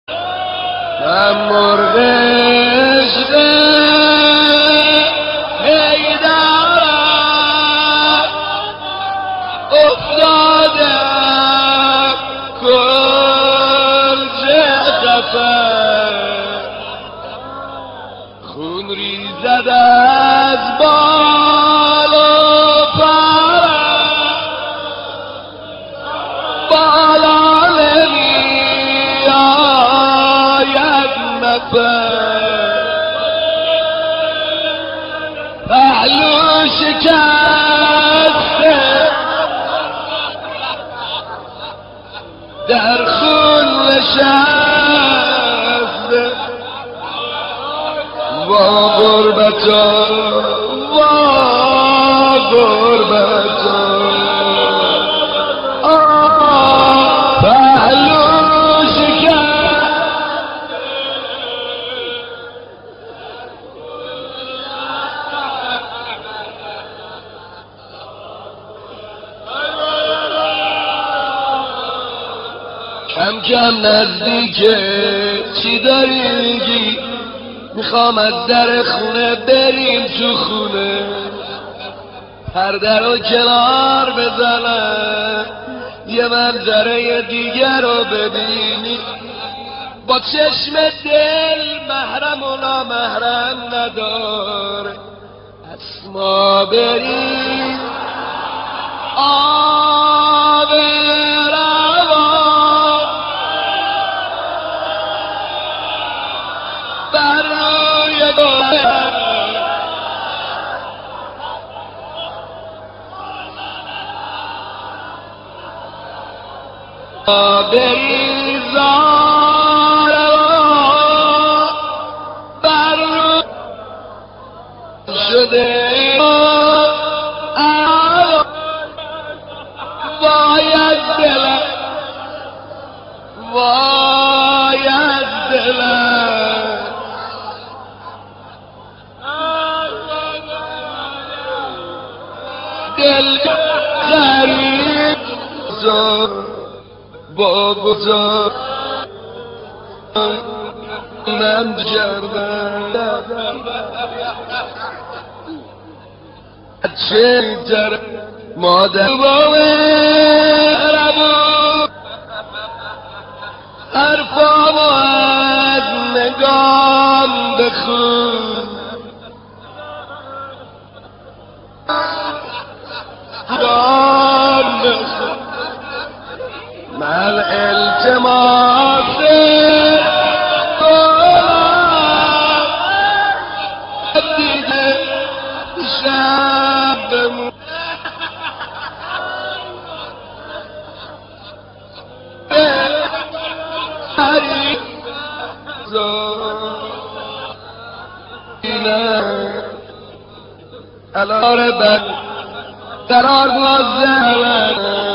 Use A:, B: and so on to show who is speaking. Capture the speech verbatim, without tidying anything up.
A: من مرغ عشق حیدرم افتادم کنج قفس خون ریزد از بال و پرم بالا نمیآید نفس پهلو شکسته در خون نشسته وا غربتا وا غربتا پهلو شکست کم کم نزدیکه چی داری میگی میخوام از در خونه بریم تو خونه پرده رو کنار بزنم یه منظره دیگر رو ببینی با چشم دل محرم و نامحرم نداره اسما بریم آب روان بر روی گوهر بریزار بر رو شده وای از دلم وای از دلم دل غریب با بزرگ من کردم چه میتر مادر با مهربون حرفامو از نگام بخون نگام بخون من التماس کنم دیگه شب بمون الان بد قرار بازه